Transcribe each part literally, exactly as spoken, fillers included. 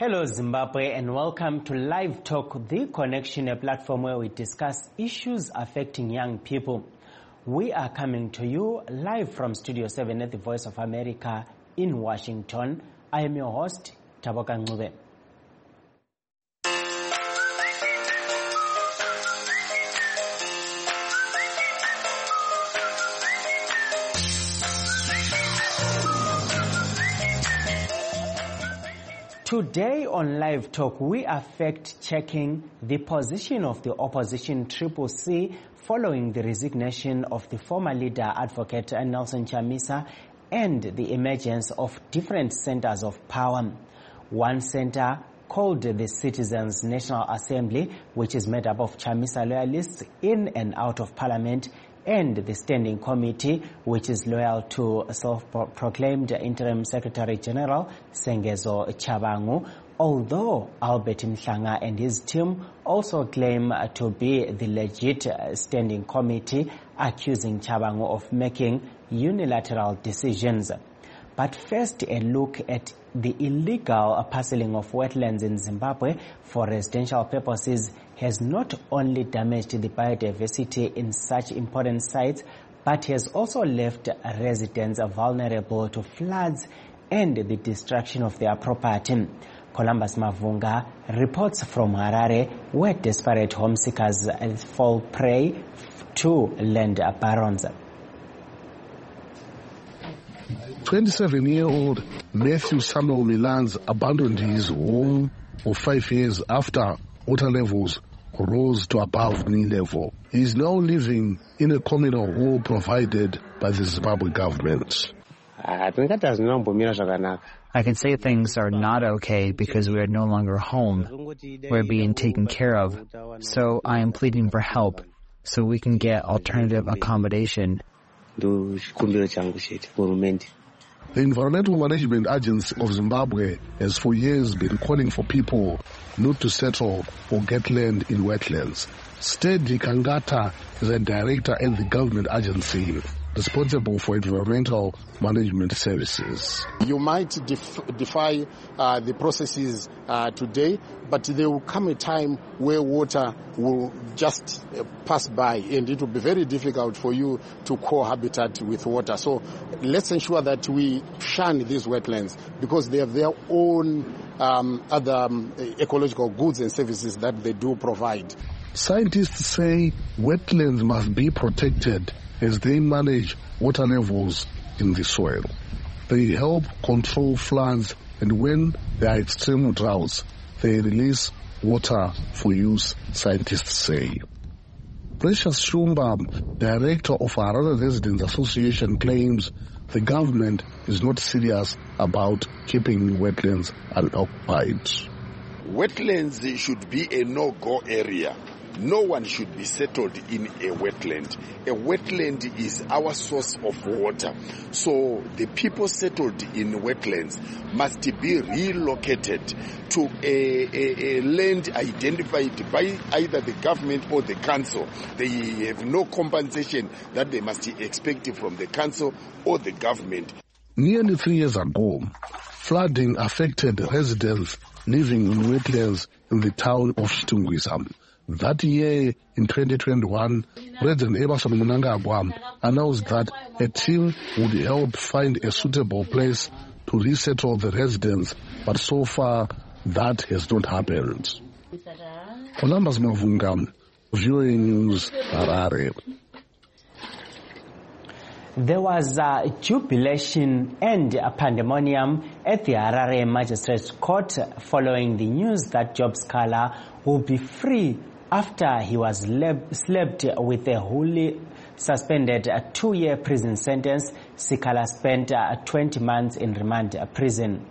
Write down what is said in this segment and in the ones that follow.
Hello Zimbabwe and welcome to Live Talk, the connection, a platform where we discuss issues affecting young people. We are coming to you live from Studio seven at the Voice of America in Washington. I am your host, Taboka Ngube. Today on Live Talk, we are fact-checking the position of the opposition Triple C following the resignation of the former leader, Advocate Nelson Chamisa, and the emergence of different centers of power. One center, called the Citizens National Assembly, which is made up of Chamisa loyalists in and out of parliament, and the Standing Committee, which is loyal to self-proclaimed Interim Secretary General Sengezo Chabangu, although Albert Mhlanga and his team also claim to be the legit Standing Committee, accusing Chabangu of making unilateral decisions. But first, a look at the illegal parceling of wetlands in Zimbabwe for residential purposes has not only damaged the biodiversity in such important sites, but has also left residents vulnerable to floods and the destruction of their property. Columbus Mavunga reports from Harare, where desperate home seekers fall prey to land barons. twenty-seven-year-old Matthew Samuel Milans abandoned his home for five years after water levels rose to above knee level. He is now living in a communal hall provided by the Zimbabwe government. I can say things are not okay because we are no longer home. We're being taken care of. So I am pleading for help so we can get alternative accommodation. The Environmental Management Agency of Zimbabwe has for years been calling for people not to settle or get land in wetlands. Steady Kangata is a director at the government agency responsible for environmental management services. You might def defy uh, the processes uh, today, but there will come a time where water will just uh, pass by and it will be very difficult for you to cohabitate with water. So let's ensure that we shun these wetlands because they have their own um, other um, ecological goods and services that they do provide. Scientists say wetlands must be protected as they manage water levels in the soil. They help control floods, and when there are extreme droughts, they release water for use, scientists say. Precious Shumba, director of Harare Residents Association, claims the government is not serious about keeping wetlands unoccupied. Wetlands should be a no-go area. No one should be settled in a wetland. A wetland is our source of water. So the people settled in wetlands must be relocated to a, a, a land identified by either the government or the council. They have no compensation that they must expect from the council or the government. Nearly three years ago, flooding affected residents living in wetlands in the town of Chitungwiza. That year, in twenty twenty-one, President Emmerson Mnangagwa announced that a team would help find a suitable place to resettle the residents, but so far that has not happened. Columbus Mavunga, V O A News, Harare. There was a jubilation and a pandemonium at the Harare Magistrates Court following the news that Job Scala will be free after he was slapped with a wholly suspended two-year prison sentence. Sikala spent twenty months in remand prison.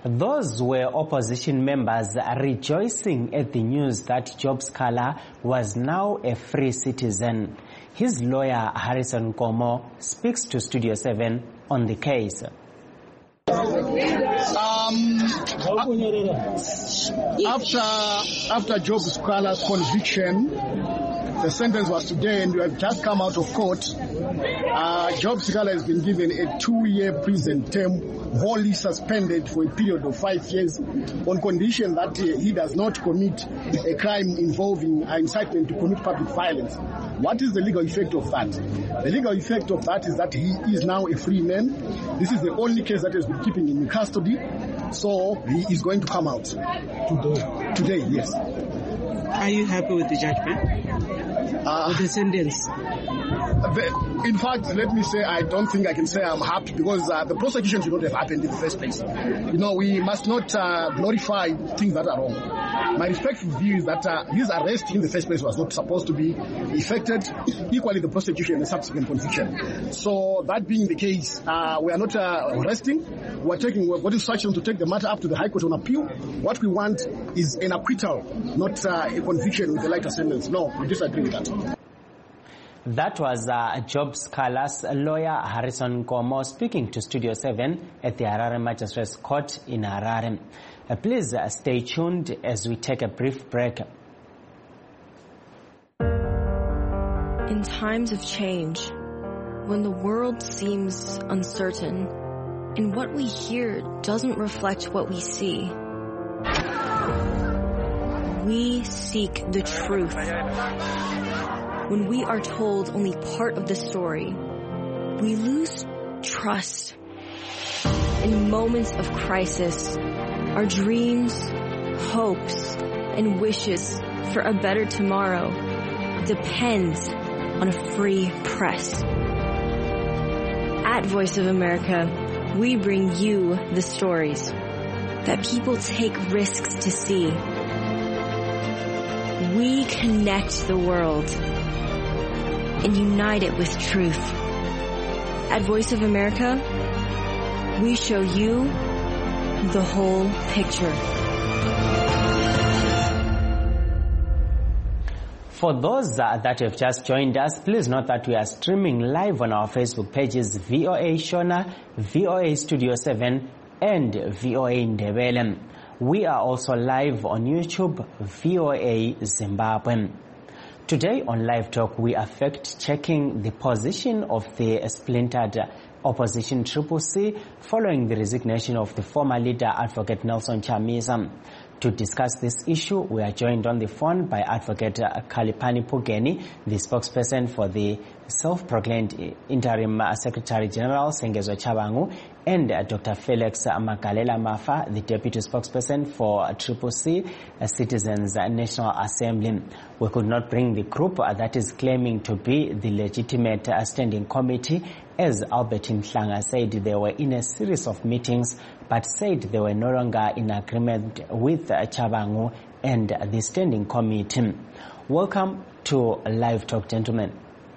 Those were opposition members rejoicing at the news that Job Scala was now a free citizen. His lawyer, Harrison Nkomo, speaks to Studio seven on the case. Um, after, after Job Scala's conviction, the sentence was today, and we have just come out of court. Uh, Job Scala has been given a two-year prison term, wholly suspended for a period of five years, on condition that uh, he does not commit a crime involving uh, incitement to commit public violence. What is the legal effect of that? The legal effect of that is that he is now a free man. This is the only case that has been keeping him in custody, so he is going to come out today. Today, yes. Are you happy with the judgment? Uh, with the sentence? The, in fact, let me say, I don't think I can say I'm happy, because uh, the prosecution should not have happened in the first place. You know, we must not uh, glorify things that are wrong. My respectful view is that uh, his arrest in the first place was not supposed to be effected. Equally, the prosecution and the subsequent conviction. So, that being the case, uh, we are not uh, arresting. We are taking, we've got instruction to take the matter up to the High Court on appeal. What we want is an acquittal, not uh, a conviction with a lighter sentence. No, we disagree with that. That was uh, Job Scala's lawyer, Harrison Nkomo, speaking to Studio seven at the Harare Magistrates Court in Harare. Uh, please uh, stay tuned as we take a brief break. In times of change, when the world seems uncertain and what we hear doesn't reflect what we see, we seek the truth. When we are told only part of the story, we lose trust. In moments of crisis, our dreams, hopes, and wishes for a better tomorrow depends on a free press. At Voice of America, we bring you the stories that people take risks to see. We connect the world and unite it with truth. At Voice of America, we show you the whole picture. For those uh, that have just joined us, please note that we are streaming live on our Facebook pages V O A Shona, V O A Studio seven, and V O A Ndebele. We are also live on YouTube, V O A Zimbabwe. Today on Live Talk, we are fact-checking the position of the splintered opposition Triple C following the resignation of the former leader, Advocate Nelson Chamisa. To discuss this issue, we are joined on the phone by Advocate Khalipani Pugeni, the spokesperson for the self-proclaimed Interim Secretary General, Sengezwa Chabangu, and Doctor Felix Magalela Mafa, the Deputy Spokesperson for Triple C, Citizens National Assembly. We could not bring the group that is claiming to be the legitimate standing committee, as Albertine Hlanga said they were in a series of meetings, but said they were no longer in agreement with Chabangu and the standing committee. Welcome to Live Talk, gentlemen.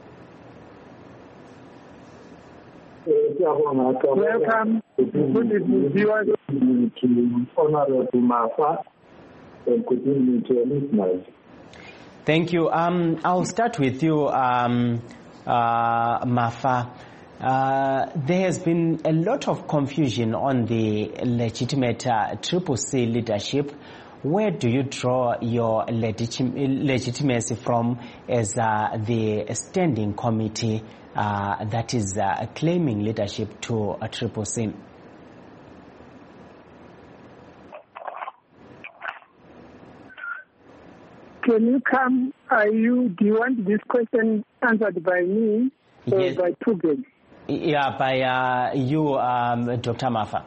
Welcome. Good evening, viewers. Honorable Mafa, and good evening to your listeners. Thank you. Um, I'll start with you, um, uh, Mafa. Uh, there has been a lot of confusion on the legitimate uh, Triple C leadership. Where do you draw your legitim- legitimacy from as uh, the standing committee uh, that is uh, claiming leadership to a Triple C? Can you come? Are you? Do you want this question answered by me or yes. by Pugen? Yeah, by uh, you, um, Doctor Mafa.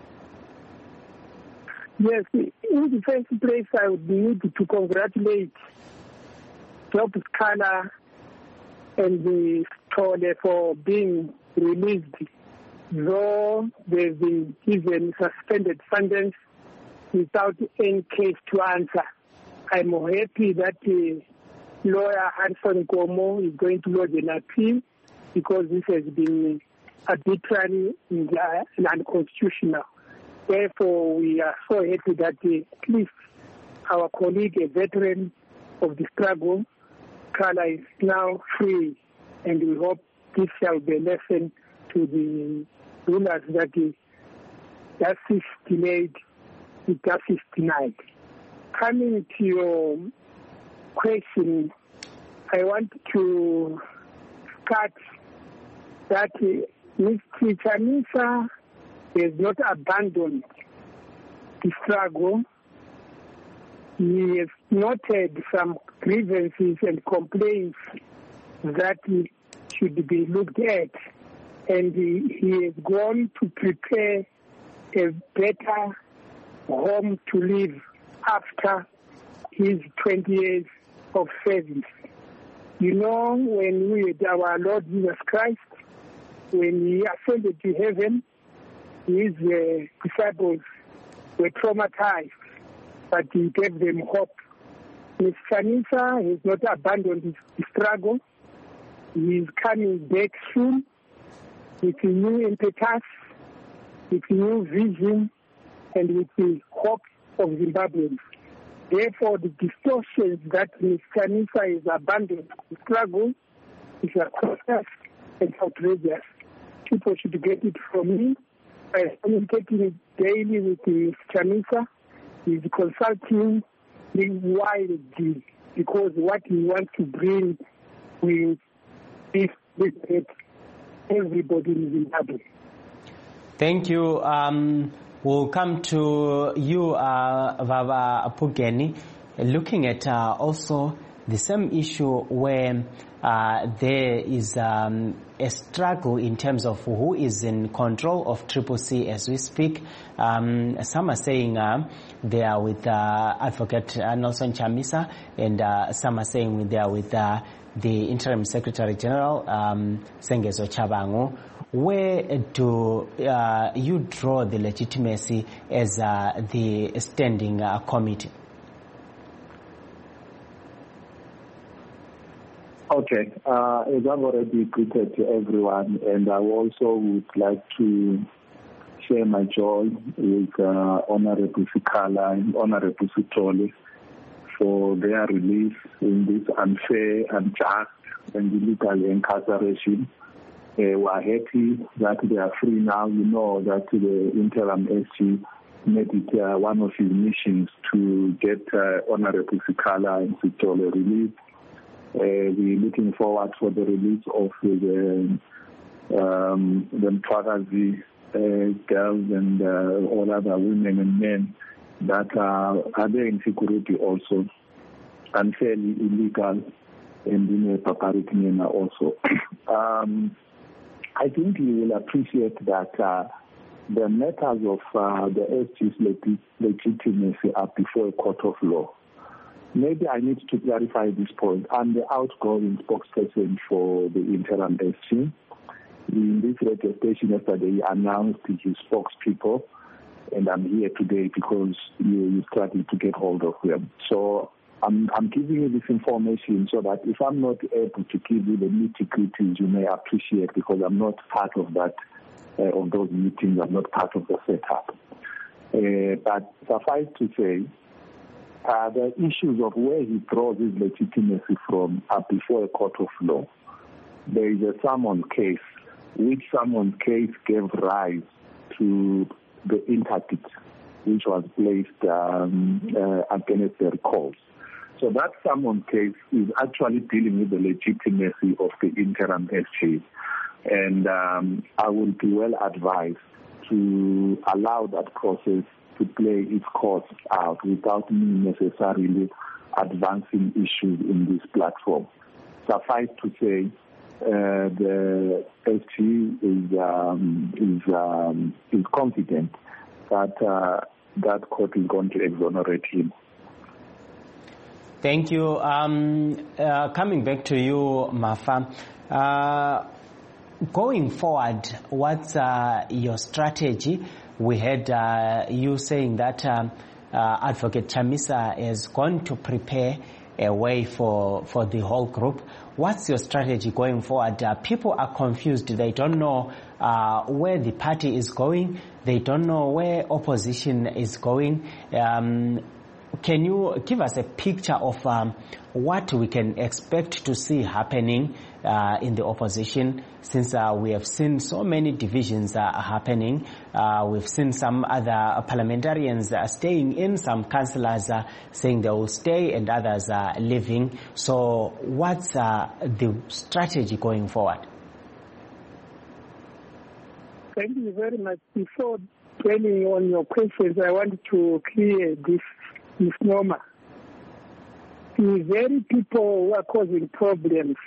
Yes, in the first place, I would need to congratulate Job Scala and the Stole for being released, though they've been given suspended sentence without any case to answer. I'm happy that uh, lawyer Harrison Nkomo is going to lodge an appeal, because this has been arbitrary and unconstitutional. Therefore, we are so happy that uh, at least our colleague, a veteran of the struggle, Kala, is now free, and we hope this shall be a lesson to the rulers that the justice delayed, the justice denied. Coming to your question, I want to start that uh, Mister Chamisa has not abandoned the struggle. He has noted some grievances and complaints that should be looked at, and he, he has gone to prepare a better home to live after his twenty years of service. You know, when we had our Lord Jesus Christ, when he ascended to heaven, his uh, disciples were traumatized, but he gave them hope. Mister Chamisa has not abandoned his, his struggle. He is coming back soon with a new impetus, with a new vision, and with the hope of Zimbabweans. Therefore, the distortions that Mister Chamisa has abandoned the struggle is atrocious and outrageous. People should get it from me. I am communicating daily with Mister Chamisa. He's consulting him widely because what he wants to bring will benefit everybody in Zimbabwe. Thank you. Um, we'll come to you, uh, Vava Pugeni, looking at uh, also the same issue where uh, there is um, a struggle in terms of who is in control of Triple C as we speak. Um, some are saying uh, they are with uh, Advocate uh, Nelson Chamisa, and uh, some are saying they are with uh, the Interim Secretary General, um, Sengezo Chabangu. Where do uh, you draw the legitimacy as uh, the standing uh, committee? Okay, uh, as I've already greeted to everyone, and I also would like to share my joy with uh, Honorable Sikala and Honorable Sitole for their release in this unfair, unjust, and illegal incarceration. Uh, we are happy that they are free now. You know that the interim S G made it uh, one of his missions to get uh, Honorable Sikala and Sitole released. Uh, we're looking forward for the release of the um, the Mtwakazi uh, girls and uh, all other women and men that are, are there in security also, unfairly illegal, and in a barbaric manner also. um, I think you will appreciate that uh, the matters of uh, the S G's leg- legitimacy are before a court of law. Maybe I need to clarify this point. I'm the outgoing spokesperson for the interim S G. In this radio station yesterday, he announced his spokespeople, and I'm here today because you, you started to get hold of them. So I'm, I'm giving you this information so that if I'm not able to give you the nitty-gritties, you may appreciate, because I'm not part of that, uh, of those meetings. I'm not part of the setup. Uh, but suffice to say, Uh, the issues of where he draws his legitimacy from are before a court of law. There is a summon case, which summon case gave rise to the interdict, which was placed um, uh, against the recalls. So that summon case is actually dealing with the legitimacy of the interim S G. And um, I will be well advised to allow that process to play its course out without me necessarily advancing issues in this platform. Suffice to say, uh, the S G is um, is um, is confident that uh, that court is going to exonerate him. Thank you. Um, uh, coming back to you, Mafa. Uh, going forward, what's uh, your strategy? We had uh, you saying that um, uh, Advocate Chamisa is going to prepare a way for, for the whole group. What's your strategy going forward? Uh, people are confused. They don't know uh, where the party is going. They don't know where opposition is going. Um, can you give us a picture of um, what we can expect to see happening uh, in the opposition, since uh, we have seen so many divisions uh, happening? Uh, we've seen some other parliamentarians uh, staying in, some councillors uh, saying they will stay, and others are uh, leaving. So what's uh, the strategy going forward? Thank you very much. Before dwelling on your questions, I want to clear this misnomer. The very people who are causing problems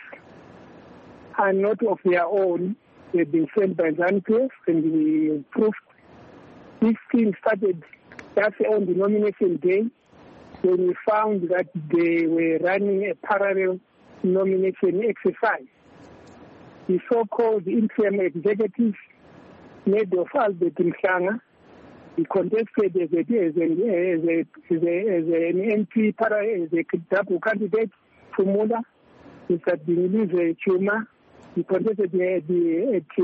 are not of their own. They've been sent by ZANU-P F, and we proved this thing started just on the nomination day when we found that they were running a parallel nomination exercise. The so-called interim executive made of Albert Mhlanga, he contested as, a, as, a, as, a, as, a, as an M P, para, as a double candidate for Mula, Mister Bingilize Chuma. He contested at the, at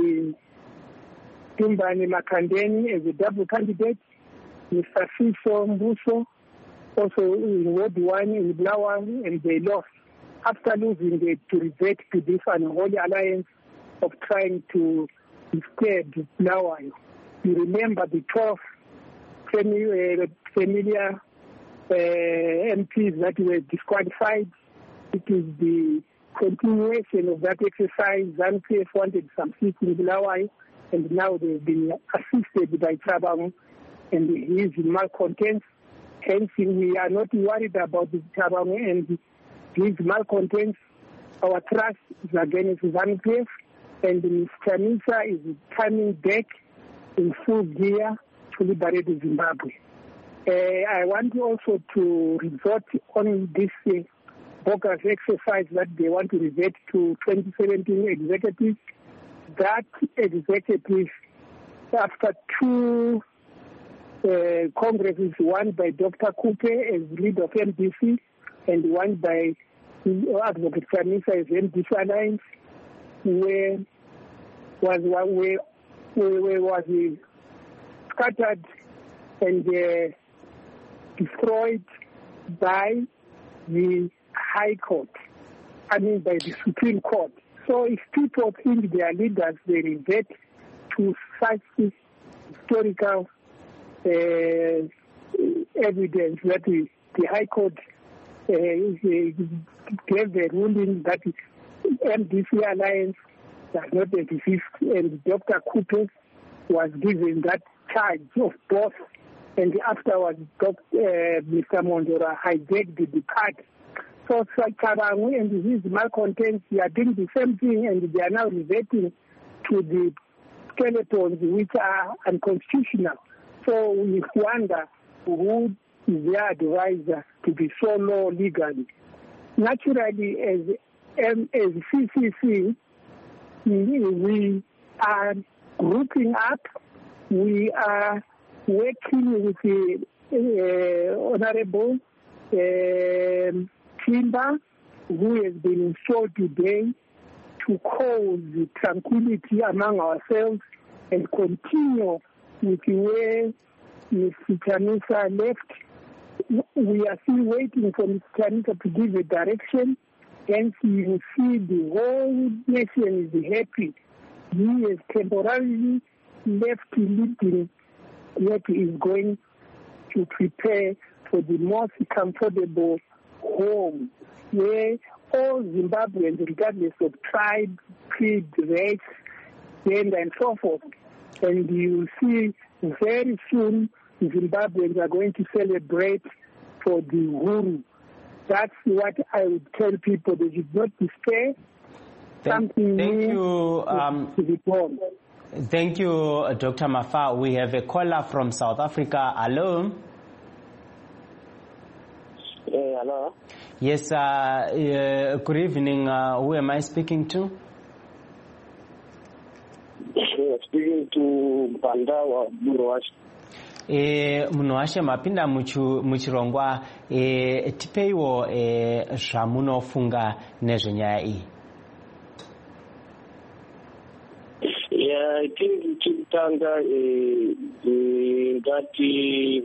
Tumbani Makandeni as a double candidate. Mister Fiso Mbuso, also in Ward one in Blawa, and they lost. After losing, they to revert to this unholy alliance of trying to disturb Blawa. You remember the twelve familiar, familiar uh, M Ps that were disqualified. It is the continuation of that exercise. ZANU-P F wanted some seats in Bulawayo, and now they've been assisted by Thabang and his malcontents. Hence, we are not worried about the Thabang and his malcontents. Our trust is against ZANU-P F, and Miz Chamisa is coming back in full gear to liberate Zimbabwe. Uh, I want also to resort on this uh, bogus exercise that they want to revert to twenty seventeen executives. That executive, after two uh, congresses, one by Doctor Coupe as leader of M D C and one by Advocate Chamisa as M D C Alliance, where was where, where, where was he scattered and uh, destroyed by the High Court, I mean by the Supreme Court. So if people think they are leaders, they revert to such historical uh, evidence that the, the High Court uh, gave a ruling that M D C Alliance does not exist, and Doctor Coupe was given that charge of both, and afterwards Doctor Uh, Mister Mondora hijacked the party. So Thabang and his malcontents, they are doing the same thing, and they are now reverting to the skeletons which are unconstitutional. So we wonder who is their advisor to be so low legally. Naturally, as, as C C C, we are grouping up. We are working with the uh, Honorable uh, Timber, who has been installed today to cause tranquility among ourselves and continue with the way Mister Chamisa left. We are still waiting for Mister Chamisa to give a direction, and you will see the whole nation is happy. He has temporarily left leading what he is going to prepare for the most comfortable home where all Zimbabweans, regardless of tribe, creed, race, gender, and so forth, and you will see very soon Zimbabweans are going to celebrate for the Uhuru. That's what I would tell people. They should not despair. Thank, Something thank new you. Um, to be born. Thank you, Doctor Mafa. We have a caller from South Africa. Hello. Hey, hello. Yes, uh, uh, good evening. Uh, who am I speaking to? Yeah, speaking to Bandawa Buruwash. eh munwashe mapinda muchu muchirongwa eh tipeiwo eh zvamunofunga nezvenyaya iyi. Yeah, I think chitanga eh ngati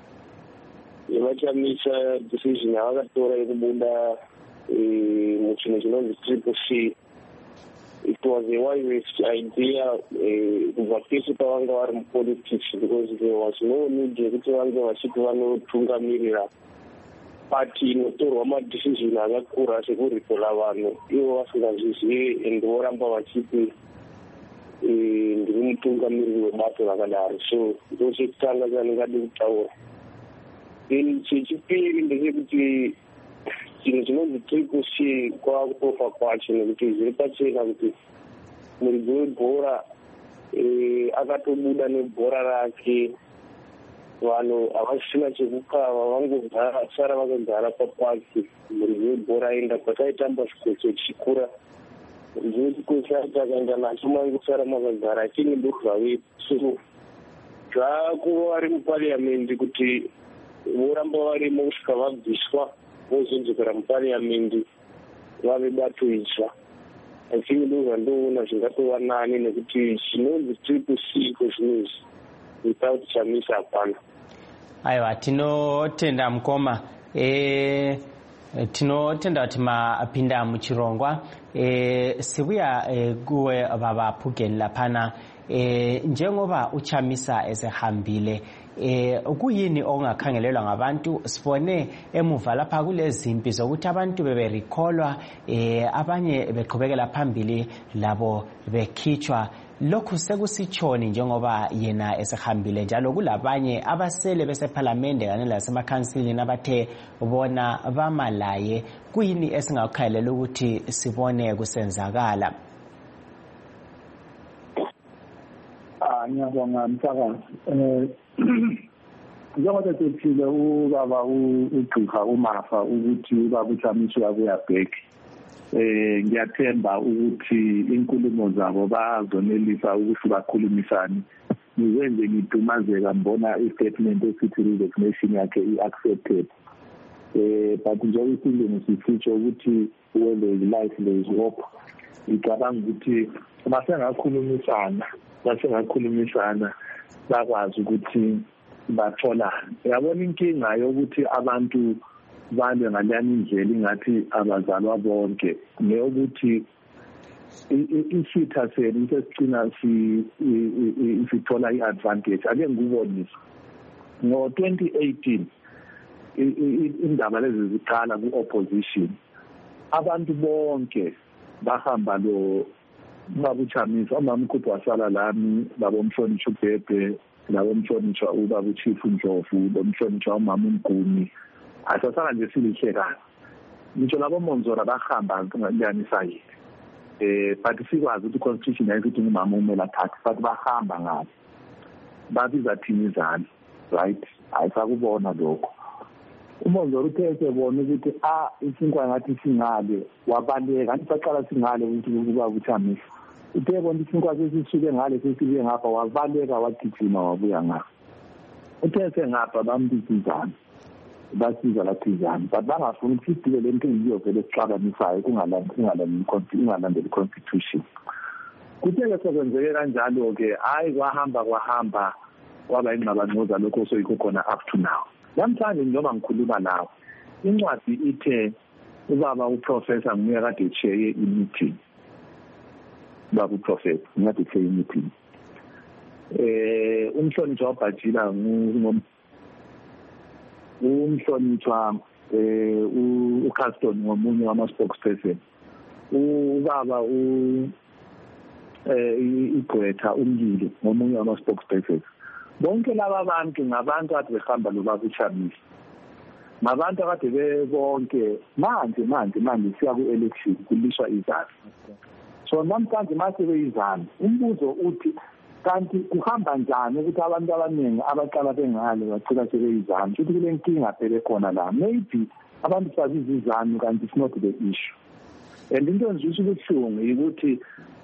vachamisa decision yavakatora yekubuda muchinhu chinonzi triple C. It was a wisest idea kubva pese pavanga vari mupolitics, because there was no need yekuti vange vachiti vanotungamirira pati inotorwa madecision akakura sekuripola vanhu ivo vasingazvizivi and voramba vachiti ndiri mutungamiriri webato rakadaro. So ndo chekutanga chandingade kutaura. Then chechipiri ndechekuti chinhu chinonzi triple C kwakutofa kwacho nekuti zviri pachena kuti muridzi webhora akatobuda nebhora rake, vanhu havasina chekukava, vangogara sara vakagara papaki. Muridzi webhora aenda kwataitamba chikocho chikura, muridzi wechikocho akaenda nacho mangosara makagara chini ndokuzvawe. So zvakuva vari mupariamendi kuti voramba varimo kusvika vabviswa vozonzokera mupariamendi vave bato itsva. I think ndo zvandoona zvingatova nani nekuti chinonzi triple C kozvinezvi without Chamisa hapana. Aiwa, tinotenda mukoma. Eh tinotenda kuti mapinda muchirongwa. Eh sibuya kuwe baba Phugeni lapana. Eh njengoba uChamisa esehambile, eh kuyini ongakhangelelwa ngabantu? Sibone emuva lapha kulezimpi zokuthi abantu beberecallwa, eh abanye beqhubekela phambili labo bekhitshwa. Lokhu sekusitshoni njengoba yena esehambile, njalo kulabanye abasele beseparlamente kanye lasemakhansilini abathe bona bamalaye. Kuyini esingakhalela ukuthi sibone kusenzakala? Ngiyabonga msakazi. Eh njengoba sethile ubaba uGqika uMafa ukuthi ubaba uChamisa uyabuya back. Eh ngiyathemba ukuthi inkulumo zabo bazonelisa ukuthi bakhulumisane. Ngizenze ngidumazeka mbona istatement esithi resignation yakhe iaccepted. Eh but njengoba isilungu sisitsho ukuthi when there is life there is hope. Ngicabanga ukuthi basengakhulumisana basengakhulumisana bakwazi ukuthi batholane. Yabona inkinga yokuthi abantu bale ngalani indlela ingathi abazalwa bonke neyokuthi isitha senu sesicina si sithola iadvantage. Ake ngikubonisa ngo twenty eighteen indaba lezi ziqala ku-opposition, abantu bonke bahamba lo Baba uChamisa, umama uKhuphu wasala lami, baba umhlonishwa uBhebhe, labo umhlonishwa ubaba uChief Ndlovu, bomhlonishwa umama uMguni. Asasala nje silihlekana. Ngisho labo Monzora bahamba nganisa yini. Eh but sikwazi ukuthi constitution ayithi umama umela thatha, but bahamba ngayo. Babiza thinizana, right? Ayisakubona lokho. uMonzora uthethe bona ukuthi ah isinkwa ngathi singale wabaleka antisaqala singale ukuthi kuba uChamisa. Uthe bona isinkwa sesisuke ngale sesibe ngapha wabaleka wagijima wabuya ngapha. Uthethe ngapha bambizizana basiza lathizana but bangafuni ukuthi sidile lento ngiyovele sixabanisayo kungalandeli kungalandeli constitution. Kuthe sekwenzeke kanjalo ke hayi kwahamba kwahamba kwaba ingqabangcoza lokho soyikho khona up to now. Namhlanje njengoba ngikhuluma nawe incwadi ithe ubaba uprofessor nguye kade chair i-meeting. Baba uprofessor ngathi chair i-meeting. Eh umhlonishwa wabhajila umhlonishwa eh uCaston ngomunye wama spokesperson. Ubaba u eh igqwetha umlilo ngomunye wama spokesperson. Bonke laba bantu ngabantu ade behamba lo baba uChamisa. Ngabantu akade bebonke manje manje manje siya ku election kulishwa izana. So namhlanje mase beyizana. Umbuzo uthi kanti kuhamba njani ukuthi abantu abaningi abaqala bengale bacela sebeyizana. Futhi kule nkinga phela khona la. Maybe abantu sabizizana kanti it's not the issue. And into nje ukuthi ukuthi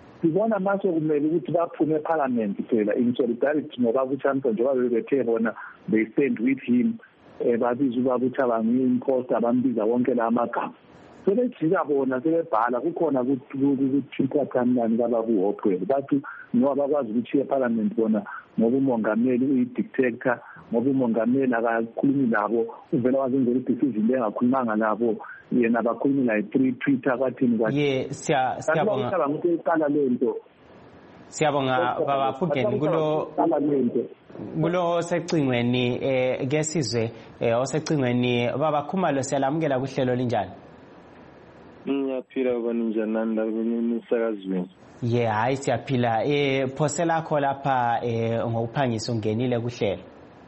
sibona mase kumele ukuthi baphume eParliament phela in solidarity ngoba uChamisa njengoba bebethe bona they stand with him. Babiza ubaba uThabang imposter bambiza wonke la magama. Sebejika bona sebebhala kukhona ku-Twitter timeline kaba ku-Oprah bathi ngoba bakwazi ukuthi eParliament bona ngoba umongameli uyi-dictator ngoba umongameli akakhulumi nabo uvela wazenzela i-decision engakhulumanga nabo yena bakhulumi la three Twitter kwathini kwathi ye siya siyabonga siyabonga ukuthi iqala lento siyabonga baba Phugeni kulo kulo secingweni eh ke sizwe osecingweni baba Khumalo siyalamukela kuhlelo linjani Ngiyaphila bani njani nanda kunisakazweni ye hayi siyaphila eh phosela kho lapha eh ngokuphangisa ungenile kuhlelo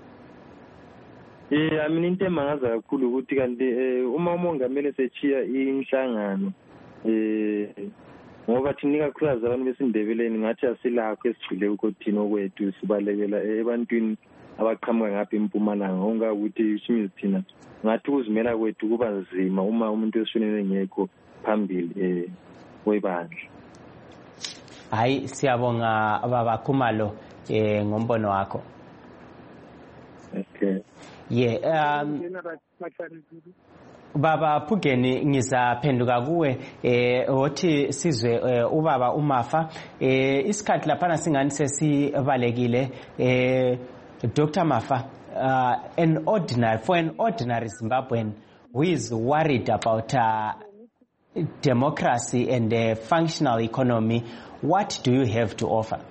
eh amina into emangaza kakhulu ukuthi kanti uma umongameli sechiya inhlangano eh ngoba thina ikakhulukazi abantu besindebeleni ngathi asilakho esigcile ukuthina okwethu sibalekela ebantwini abaqhamuka ngapha eMpumalanga ongakuthi ishimizi thina ngathi ukuzimela kwethu kuba nzima uma umuntu esishonele ngekho phambili eh webandla hayi siyabonga baba Khumalo eh ngombono wakho okay yeah um baba Phugeni ngizaphenduka kuwe eh othi sizwe eh, ubaba uMafa eh isikhathi lapha singani sesibalekile eh Doctor Mafa uh, an ordinary for an ordinary Zimbabwean who is worried about uh, democracy and a functional economy, what do you have to offer?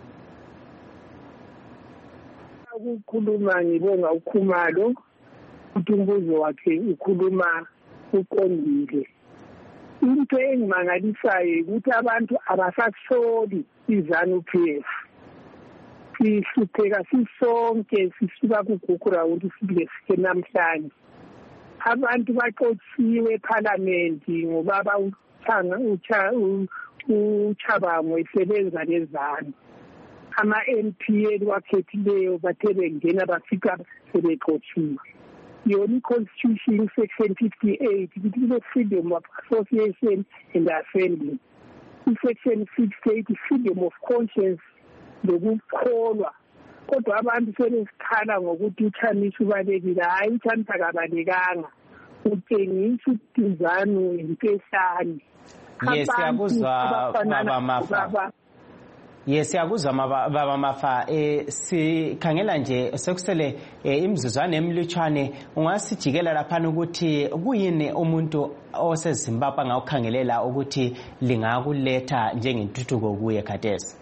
Ukukhuluma ngibonga uKhumalo ukuthi umbuzo wakhe ukhuluma uqondile. Into engimangalisayo ukuthi abantu abasasoli iZANU-P F. Sihlupheka sisonke sisuka kuGugurawundi ukuthi sibulesike namhlanje. Abantu baqotshiwe eParliament ngobaba uthanga ucha uChabang esebenza leZANU. Ama-M P eliwakhethileyo bathe bengena bafika sebeqotshiwe. Yona i-Constitution section fifty-eight ithi kule freedom of association and assembly. I-section sixty-eight freedom of conscience lokukholwa. Kodwa abantu sebesikhala ngokuthi uChamisa ubalekile hayi uChamisa akabalekanga utshengisa ukuthi iZANU impeshani. Yes siyakuzwa baba Mafa Yes siyakuzwa baba Mafa eh sikhangela nje sekusele imizuzwana emilutshwane ungasijikela lapha ukuthi kuyini umuntu oseZimbabwe ngawukhangelela ukuthi lingakuletha njengentuthuko kuye khathesi.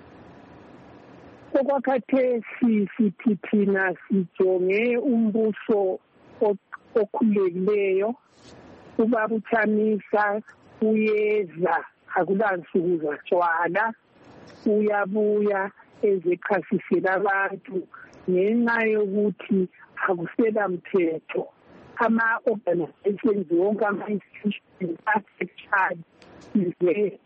Okwakhathesi sithi thina sijonge umbuso okhululekileyo ubaba uChamisa uyeza akulansuku zatshwala uyabuya ezechasisela abantu ngenxa yokuthi akusela mthetho ama-organizations wonke ama-institutions asekhaya ize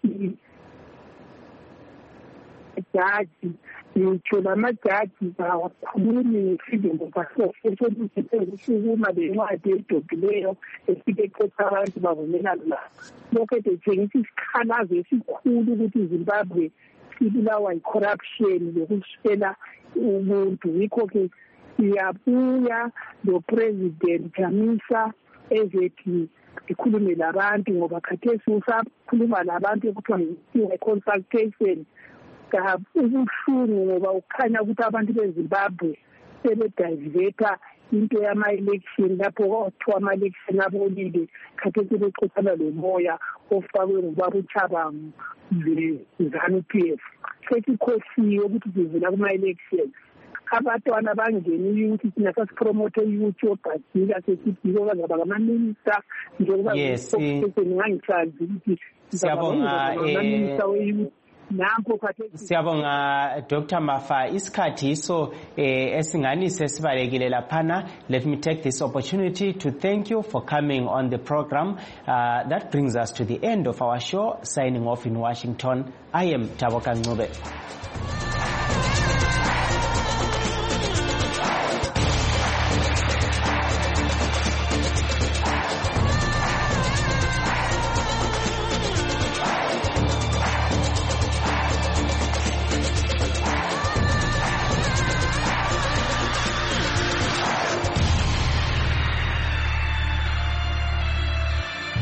jaji ngitsho lamajaji bawakhulumi nge-freedom of association usukuma lencwadi edobileyo efike eqotha abantu bavumelana labo. Lokho etshengisa isikhalazo esikhulu ukuthi iZimbabwe sibulawa yi-corruption lokuswela umuntu. Yikho-ke siyabuya lo-President Chamisa ezethi ikhulume labantu ngoba khathesi usakhuluma labantu ekuthiwa nge-consultation. Ubuhlungu ngoba ukhanya ukuthi abantu beZimbabwe sebediveta into yama-election lapho kwathiwa ama-election abolile khathesi bexoxana lomoya ofakwe ngubaba uChabang le-ZANU-P F. Sesikhohliwe ukuthi sivela kuma-election. Abantwana bangeni ukuthi thina sasipromote i-youth yobhajika sesibhiko bazaba ngamaminista njengoba ngangisazi ukuthi siyabonga amaminista we-youth. Siyabonga Doctor Mafa isikhathi iso eh, esingani sesibalekile laphana. Let me take this opportunity to thank you for coming on the program. Uh, that brings us to the end of our show. Signing off in Washington, I am Taboka Ncube.